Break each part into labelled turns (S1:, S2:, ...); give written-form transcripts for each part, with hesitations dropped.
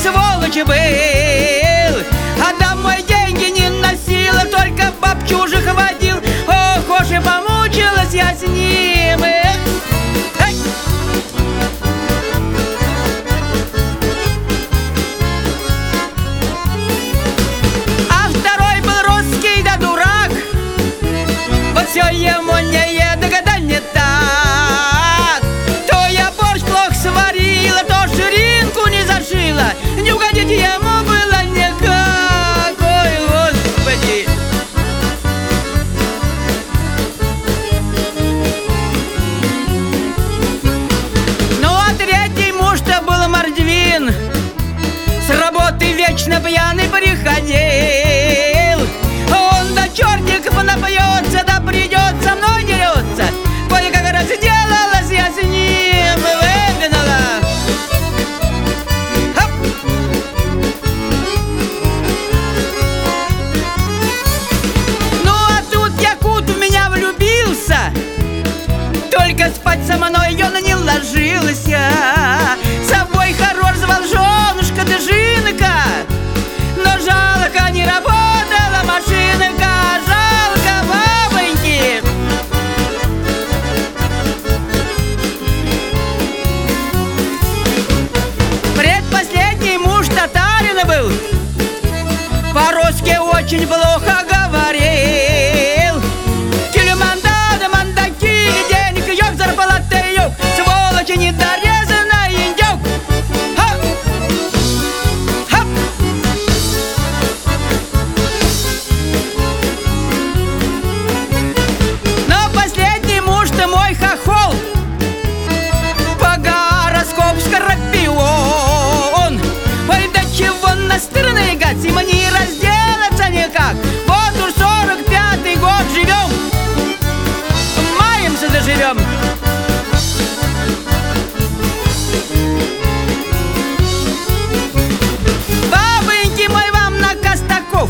S1: сволочь был, а домой деньги не носила, только баб чужих водил. Ох, уж и помучилась я с ним. Эй! А второй был русский да дурак, вот все ему не едок да не так. То я борщ плохо сварила, то ширинку не зашила, не угодить ему было никак. Ой, Господи! Ну а третий муж-то был мордвин, с работы вечно пьяный приходил. Он до чертиков напьется, да придет со мной дерется. Кое-как разделалась я с ним, выгнала. Хоп! Ну а тут якут в меня влюбился, только спать со мной он не ложился. Собой хорош звал женушка да жинка, но жалко не работала машинка, жалко бабоньки. Предпоследний муж татарин был, по-русски очень плохо говорил. Килиманда да мандаки, денег ёк, зарплаты ёк, сволочи недорезанный индюк. Хоп! Хоп! Но последний муж-то мой хохол, по гороскопу Скорпион. Ой, да чего настырный гад, ему не разделаться никак. Вот уж 45-й год живем, маемся да живем. Бабоньки мой вам наказ таков: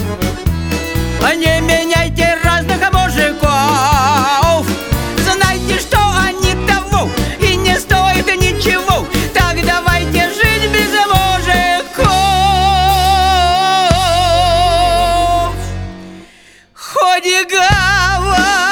S1: не меняйте разных мужиков. Знайте, что они того и не стоит ничего. Так давайте жить без мужиков. Хоть и говорят.